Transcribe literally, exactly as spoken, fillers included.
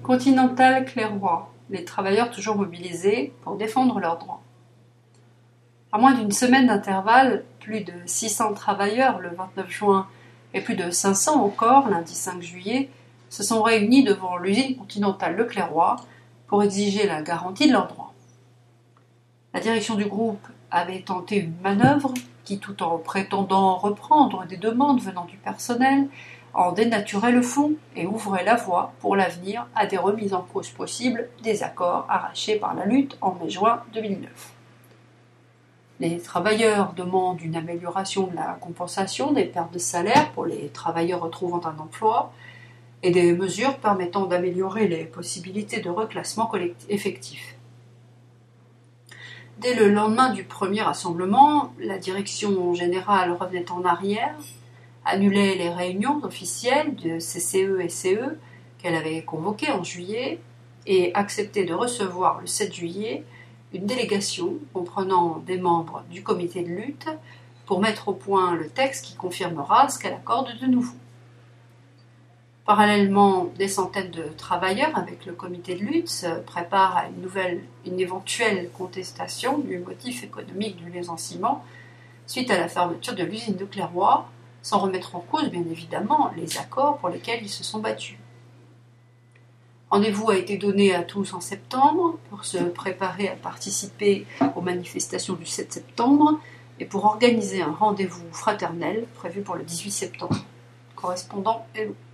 Continental Clairoy, les travailleurs toujours mobilisés pour défendre leurs droits. À moins d'une semaine d'intervalle, plus de six cents travailleurs le vingt-neuf juin et plus de cinq cents encore lundi cinq juillet se sont réunis devant l'usine Continental Le Clairoy pour exiger la garantie de leurs droits. La direction du groupe avait tenté une manœuvre qui, tout en prétendant reprendre des demandes venant du personnel, en dénaturait le fond et ouvrait la voie pour l'avenir à des remises en cause possibles des accords arrachés par la lutte en mai-juin deux mille neuf. Les travailleurs demandent une amélioration de la compensation des pertes de salaire pour les travailleurs retrouvant un emploi et des mesures permettant d'améliorer les possibilités de reclassement collectif effectif. Dès le lendemain du premier rassemblement, la direction générale revenait en arrière, annulait les réunions officielles de C C E et C E qu'elle avait convoquées en juillet et acceptait de recevoir le sept juillet une délégation comprenant des membres du comité de lutte pour mettre au point le texte qui confirmera ce qu'elle accorde de nouveau. Parallèlement, des centaines de travailleurs avec le comité de lutte se préparent à une, nouvelle, une éventuelle contestation du motif économique du licenciement suite à la fermeture de l'usine de Clairoy, sans remettre en cause, bien évidemment, les accords pour lesquels ils se sont battus. Rendez-vous a été donné à tous en septembre pour se préparer à participer aux manifestations du sept septembre et pour organiser un rendez-vous fraternel prévu pour le dix-huit septembre. Correspondant Hello.